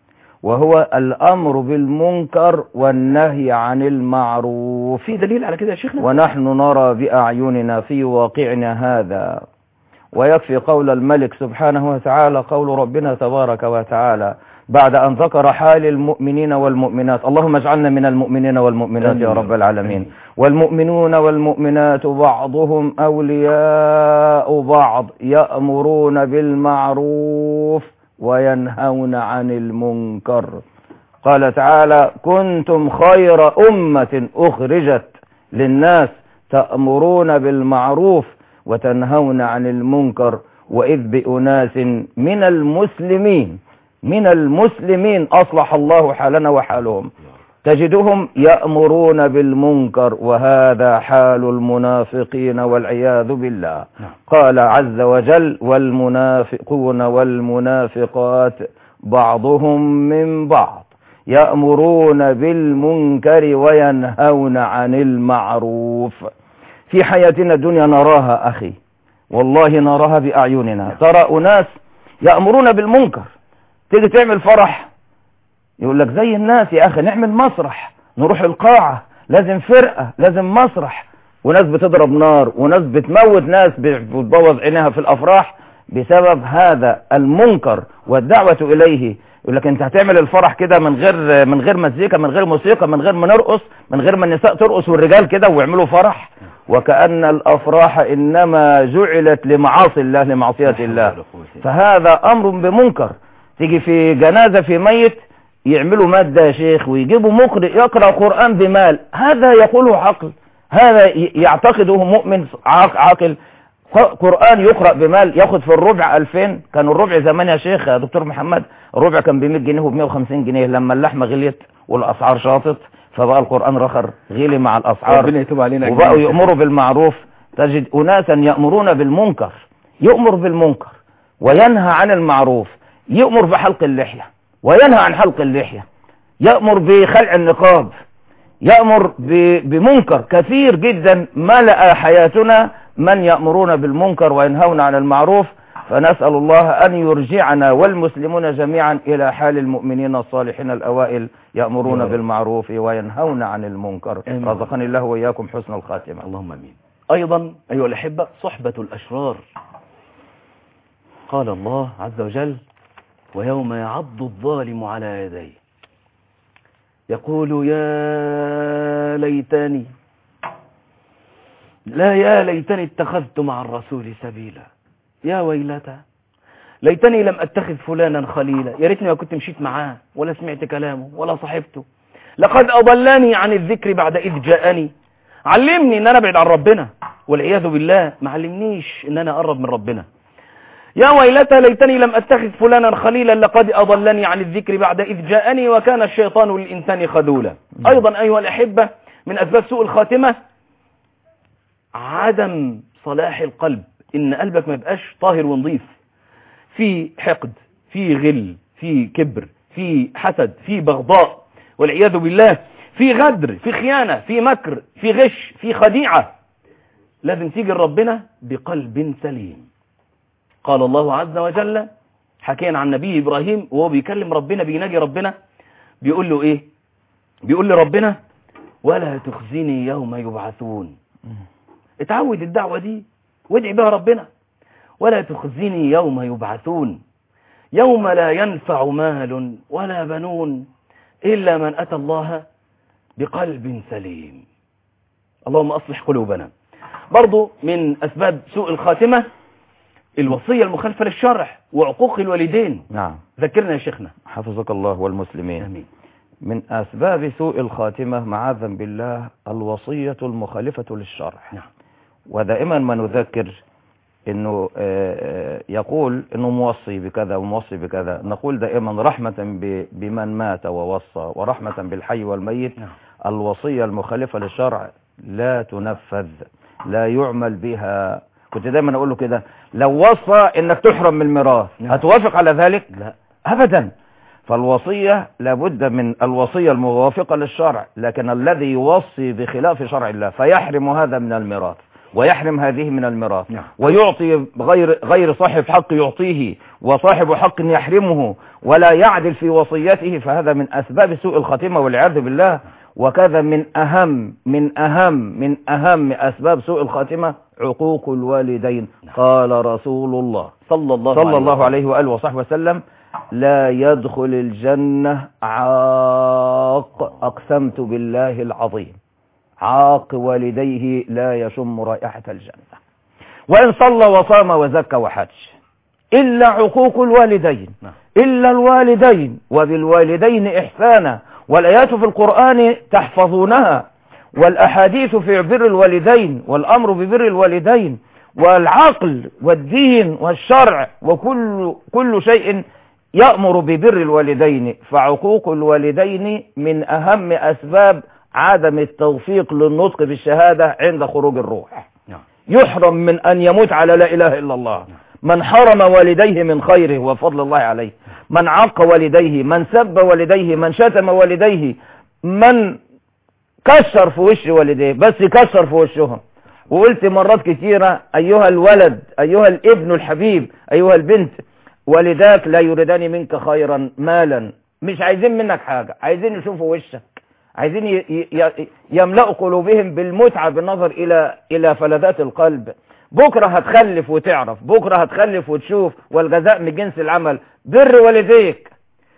S2: وهو الأمر بالمنكر والنهي عن المعروف.
S1: في دليل على كده يا شيخنا؟
S2: ونحن نرى بأعيننا في واقعنا هذا. ويكفي قول الملك سبحانه وتعالى، قول ربنا تبارك وتعالى بعد أن ذكر حال المؤمنين والمؤمنات: اللهم اجعلنا من المؤمنين والمؤمنات يا رب العالمين. والمؤمنون والمؤمنات بعضهم أولياء بعض يأمرون بالمعروف وينهون عن المنكر. قال تعالى: كنتم خير أمة أخرجت للناس تأمرون بالمعروف وتنهون عن المنكر وإذ بأناس من المسلمين من المسلمين أصلح الله حالنا وحالهم تجدهم يأمرون بالمنكر، وهذا حال المنافقين والعياذ بالله. قال عز وجل: والمنافقون والمنافقات بعضهم من بعض يأمرون بالمنكر وينهون عن المعروف. في حياتنا الدنيا نراها أخي، والله نراها بأعيننا. ترى أناس يأمرون بالمنكر، تيجي تعمل فرح يقول لك زي الناس يا أخي نعمل مسرح، نروح القاعة، لازم فرقة، لازم مسرح، وناس بتضرب نار وناس بتموت ناس، بتبوظ عينها في الأفراح بسبب هذا المنكر والدعوة إليه يقول لك انت هتعمل الفرح كده من غير من غير مزيكا، من غير موسيقى، من غير ما نرقص، من غير ما النساء ترقص والرجال كده ويعملوا فرح. وكأن الافراح انما جعلت لمعاصي الله، لمعصية الله. فهذا امر بمنكر. تيجي في جنازة في ميت يعملوا مادة يا شيخ ويجيبوا مقرئ يقرأ قرآن بمال، هذا يقوله عقل؟ هذا يعتقده مؤمن عاقل؟ قرآن يقرأ بمال، ياخد في الربع ألفين. كان الربع زمان يا شيخ يا دكتور محمد الربع كان بمية جنيه وبمية وخمسين جنيه. لما اللحمة غليت والأسعار شاطت فبقى القرآن رخر غلي مع الأسعار، وبقوا يأمروا بالمعروف. تجد أناسا يأمرون بالمنكر، يأمر بالمنكر وينهى عن المعروف، يأمر بحلق اللحية وينهى عن حلق اللحية، يأمر بخلع النقاب، يأمر بمنكر كثير جدا. ملأ حياتنا من يأمرون بالمنكر وينهون عن المعروف. فنسأل الله أن يرجعنا والمسلمون جميعا إلى حال المؤمنين الصالحين الأوائل، يأمرون بالمعروف وينهون عن المنكر. رزقني الله وإياكم حسن الخاتمة.
S1: اللهم امين. أيضا أيها الأحبة صحبة الأشرار. قال الله عز وجل: ويوم يعض الظالم على يديه يقول يا ليتني لا يا ليتني اتخذت مع الرسول سبيلا، يا ويلتى ليتني لم اتخذ فلانا خليلا، يا ريتني ما كنت مشيت معاه ولا سمعت كلامه ولا صاحبته، لقد اضلني عن الذكر بعد اذ جاءني. علمني ان انا ابعد عن ربنا والعياذ بالله، ما علمنيش ان انا اقرب من ربنا. يا ويلتى ليتني لم اتخذ فلانا خليلا لقد اضلني عن الذكر بعد اذ جاءني وكان الشيطان للانسان خذولا. ايضا ايها الاحبه من اسباب سوء الخاتمه عدم صلاح القلب، ان قلبك ما يبقاش طاهر ونظيف، في حقد، في غل، في كبر، في حسد، في بغضاء والعياذ بالله، في غدر، في خيانه، في مكر، في غش، في خديعه. لازم تيجي لربنا بقلب سليم. قال الله عز وجل حكينا عن نبي إبراهيم وهو بيكلم ربنا بيناجي ربنا، بيقول له إيه؟ بيقول لربنا ولا تخزني يوم يبعثون. اتعود الدعوة دي وادعي بها ربنا، ولا تخزني يوم يبعثون يوم لا ينفع مال ولا بنون إلا من أتى الله بقلب سليم. اللهم أصلح قلوبنا. برضو من أسباب سوء الخاتمة الوصية المخالفة للشرع وعقوق الوالدين.
S2: نعم.
S1: ذكرنا يا شيخنا.
S2: حفظك الله والمسلمين.
S1: آمين.
S2: من أسباب سوء الخاتمة معاذا بالله الوصية المخالفة للشرع.
S1: نعم.
S2: ودائما ما نذكر انه يقول انه موصي بكذا وموصي بكذا، نقول دائما رحمة بمن مات ووصى ورحمة بالحي والميت.
S1: نعم.
S2: الوصية المخالفة للشرع لا تنفذ، لا يعمل بها. كنت دايما اقول له كده، لو وصى انك تحرم من الميراث
S1: نعم.
S2: هتوافق على ذلك؟
S1: لا
S2: ابدا. فالوصية لابد من الوصية الموافقة للشرع، لكن الذي يوصي بخلاف شرع الله فيحرم هذا من الميراث ويحرم هذه من الميراث.
S1: نعم.
S2: ويعطي غير غير صاحب حق يعطيه وصاحب حق يحرمه ولا يعدل في وصيته، فهذا من أسباب سوء الخاتمة والعياذ بالله. وكذا من أهم من أهم من أهم أسباب سوء الخاتمة عقوق الوالدين. قال رسول الله
S1: صلى الله,
S2: صلى الله عليه وآله وصحبه وسلم لا يدخل الجنة عاق، أقسمت بالله العظيم، عاق والديه لا يشم رائحة الجنة، وإن صلى وصام وزكى وحج، إلا عقوق الوالدين، إلا الوالدين وبالوالدين إحسانا. والآيات في القرآن تحفظونها، والأحاديث في بر الوالدين والأمر ببر الوالدين، والعقل والدين والشرع وكل كل شيء يأمر ببر الوالدين. فعقوق الوالدين من أهم أسباب عدم التوفيق للنطق بالشهادة عند خروج الروح. يحرم من أن يموت على لا إله إلا الله. من حرم والديه من خيره وفضل الله عليه، من عاق والديه، من سب والديه، من شتم والديه، من كسر في وش والديه، بس يكسر في وشهم. وقلت مرات كثيرة أيها الولد، أيها الابن الحبيب، أيها البنت، والداك لا يريدان منك خيرا مالا، مش عايزين منك حاجة، عايزين يشوفوا وشك، عايزين يملأوا قلوبهم بالمتعة بالنظر إلى إلى فلذات القلب. بكرة هتخلف وتعرف، بكرة هتخلف وتشوف، والجزاء من جنس العمل. بر والديك،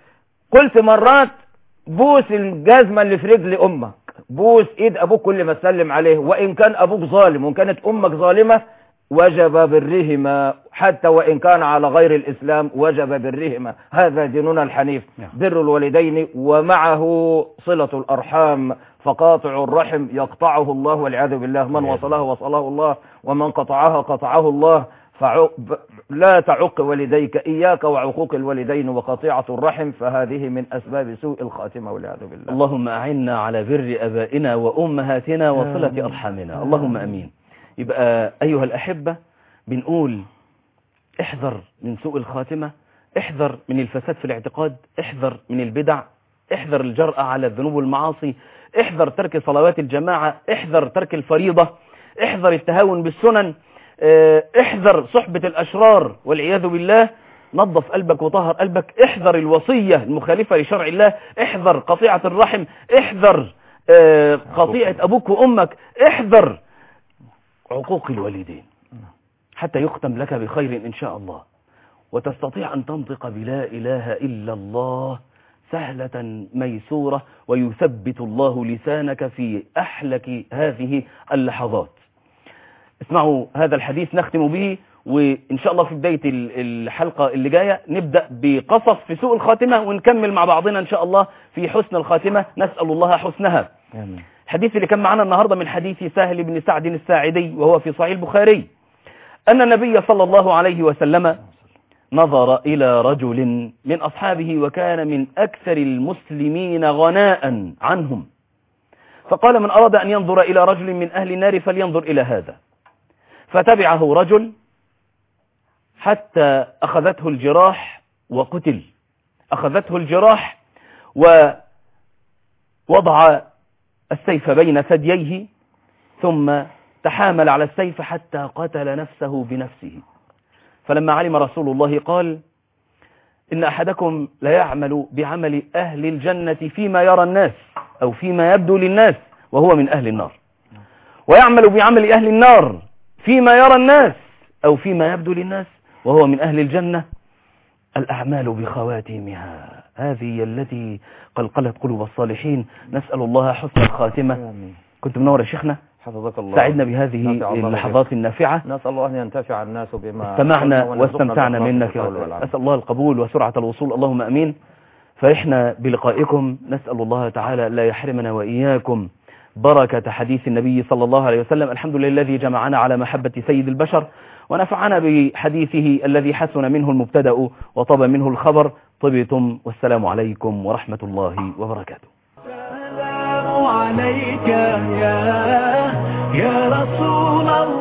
S2: قلت مرات بوس الجزمة اللي في رجل امك، بوس ايد ابوك كل ما تسلم عليه، وان كان ابوك ظالم وان كانت امك ظالمة وجب برهما، حتى وإن كان على غير الإسلام وجب برهما. هذا ديننا الحنيف، بر الوالدين ومعه صلة الأرحام، فقاطع الرحم يقطعه الله والعياذ بالله، من وصله وصله الله ومن قطعها قطعه الله. فلا تعق والديك، إياك وعقوق الوالدين وقطيعة الرحم، فهذه من أسباب سوء الخاتمة والعياذ بالله.
S1: اللهم أعنا على بر أبائنا وأمهاتنا وصلة أرحامنا، اللهم أمين. يبقى أيها الأحبة بنقول احذر من سوء الخاتمة، احذر من الفساد في الاعتقاد، احذر من البدع، احذر الجرأة على الذنوب والمعاصي، احذر ترك صلوات الجماعة، احذر ترك الفريضة، احذر التهاون بالسنن، احذر صحبة الأشرار والعياذ بالله، نظف قلبك وطهر قلبك، احذر الوصية المخالفة لشرع الله، احذر قطيعة الرحم، احذر قطيعة أبوك وأمك، احذر عقوق الوالدين، حتى يختم لك بخير إن شاء الله، وتستطيع أن تنطق بلا إله إلا الله سهلة ميسورة، ويثبت الله لسانك في أحلك هذه اللحظات. اسمعوا هذا الحديث نختم به، وإن شاء الله في بداية الحلقة اللي جاية نبدأ بقصص في سوء الخاتمة، ونكمل مع بعضنا إن شاء الله في حسن الخاتمة، نسأل الله حسنها. آمين. الحديث اللي كان معنا النهاردة من حديث سهل بن سعد الساعدي، وهو في صحيح البخاري، أن النبي صلى الله عليه وسلم نظر إلى رجل من أصحابه وكان من أكثر المسلمين غناء عنهم، فقال: من أراد أن ينظر إلى رجل من أهل النار فلينظر إلى هذا. فتبعه رجل حتى أخذته الجراح وقتل، أخذته الجراح ووضع السيف بين ثدييه، ثم تحامل على السيف حتى قتل نفسه بنفسه. فلما علم رسول الله قال: إن أحدكم لا يعمل بعمل أهل الجنة فيما يرى الناس أو فيما يبدو للناس وهو من أهل النار، ويعمل بعمل أهل النار فيما يرى الناس أو فيما يبدو للناس وهو من أهل الجنة. الأعمال بخواتيمها، هذه التي قلقلت قلوب الصالحين. نسأل الله حسن الخاتمة. كنت منور يا شيخنا،
S2: حفظك الله،
S1: ساعدنا بهذه اللحظات النافعة.
S2: نسأل الله أن ينتفع الناس بما
S1: استمعنا واستمتعنا منك، أسأل الله القبول وسرعة الوصول، اللهم أمين. فرحنا بلقائكم، نسأل الله تعالى لا يحرمنا وإياكم بركة حديث النبي صلى الله عليه وسلم. الحمد لله الذي جمعنا على محبة سيد البشر، ونفعنا بحديثه الذي حسن منه المبتدأ وطاب منه الخبر. طبتم، والسلام عليكم ورحمة الله وبركاته.
S9: السلام عليك يا يا رسول الله.